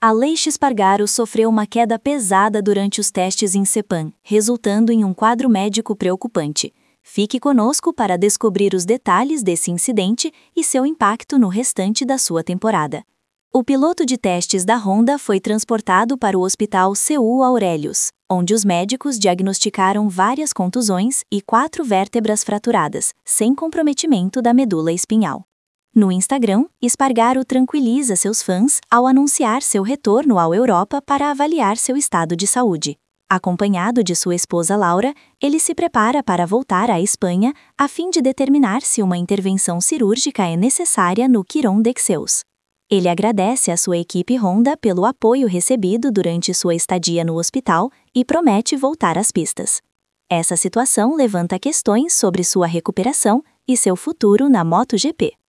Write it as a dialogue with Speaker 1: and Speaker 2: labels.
Speaker 1: Aleix Espargaro sofreu uma queda pesada durante os testes em Sepang, resultando em um quadro médico preocupante. Fique conosco para descobrir os detalhes desse incidente e seu impacto no restante da sua temporada. O piloto de testes da Honda foi transportado para o Hospital Seul Aurelius, onde os médicos diagnosticaram várias contusões e 4 vértebras fraturadas, sem comprometimento da medula espinhal. No Instagram, Espargaro tranquiliza seus fãs ao anunciar seu retorno à Europa para avaliar seu estado de saúde. Acompanhado de sua esposa Laura, ele se prepara para voltar à Espanha a fim de determinar se uma intervenção cirúrgica é necessária no Quirón d'Excels. Ele agradece à sua equipe Honda pelo apoio recebido durante sua estadia no hospital e promete voltar às pistas. Essa situação levanta questões sobre sua recuperação e seu futuro na MotoGP.